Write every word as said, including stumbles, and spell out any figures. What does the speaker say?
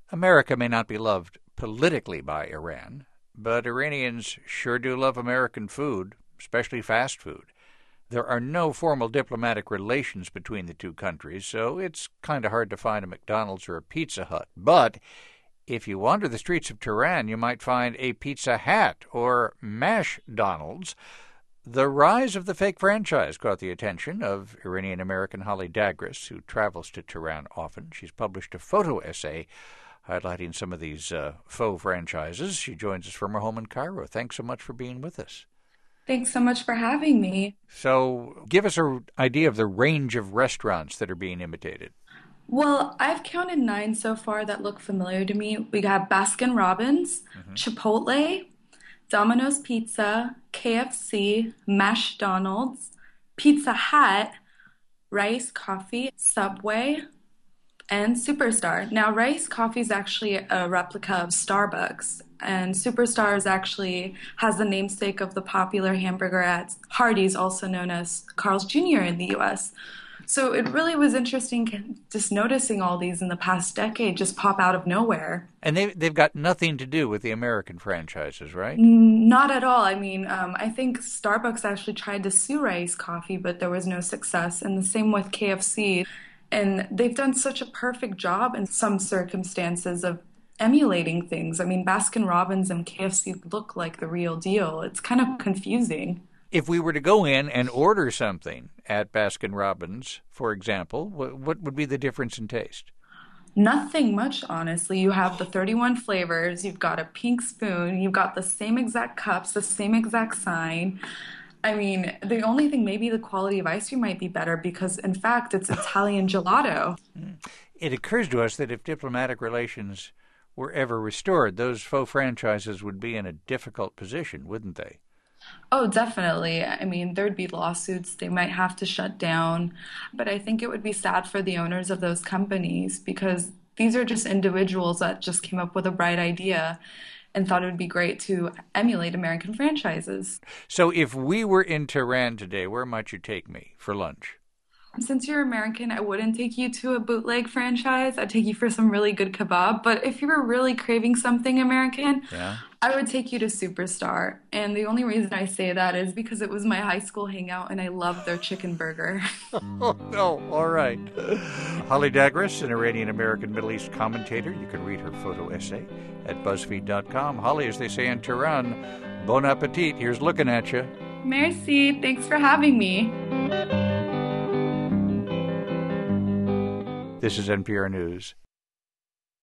America may not be loved politically by Iran, but Iranians sure do love American food, especially fast food. There are no formal diplomatic relations between the two countries, so it's kind of hard to find a McDonald's or a Pizza Hut. But if you wander the streets of Tehran, you might find a Pizza Hat or Mashdonald's. The rise of the fake franchise caught the attention of Iranian-American Holly Dagres, who travels to Tehran often. She's published a photo essay highlighting some of these uh, faux franchises. She joins us from her home in Cairo. Thanks so much for being with us. Thanks so much for having me. So give us an idea of the range of restaurants that are being imitated. Well, I've counted nine so far that look familiar to me. We got Baskin Robbins, mm-hmm. Chipotle, Domino's Pizza, K F C, Mashdonald's, Pizza Hut, Rice Coffee, Subway, and Superstar. Now, Rice Coffee is actually a replica of Starbucks, and Superstar is actually has the namesake of the popular hamburger at Hardee's, also known as Carl's Junior in the U S So it really was interesting just noticing all these in the past decade just pop out of nowhere. And they, they've got nothing to do with the American franchises, right? Not at all. I mean, um, I think Starbucks actually tried to sue Rice Coffee, but there was no success. And the same with K F C. And they've done such a perfect job in some circumstances of emulating things. I mean, Baskin Robbins and K F C look like the real deal. It's kind of confusing. If we were to go in and order something at Baskin Robbins, for example, what would be the difference in taste? Nothing much, honestly. You have the thirty-one flavors, you've got a pink spoon, you've got the same exact cups, the same exact sign. I mean, the only thing, maybe the quality of ice cream might be better because, in fact, it's Italian gelato. It occurs to us that if diplomatic relations were ever restored, those faux franchises would be in a difficult position, wouldn't they? Oh, definitely. I mean, there'd be lawsuits. They might have to shut down. But I think it would be sad for the owners of those companies because these are just individuals that just came up with a bright idea and thought it would be great to emulate American franchises. So if we were in Tehran today, where might you take me for lunch? Since you're American, I wouldn't take you to a bootleg franchise. I'd take you for some really good kebab. But if you were really craving something American, yeah. I would take you to Superstar. And the only reason I say that is because it was my high school hangout and I loved their chicken burger. Oh, no. All right. Holly Dagres, an Iranian-American Middle East commentator. You can read her photo essay at BuzzFeed dot com. Holly, as they say in Tehran, bon appetit. Here's looking at you. Merci. Thanks for having me. This is N P R News.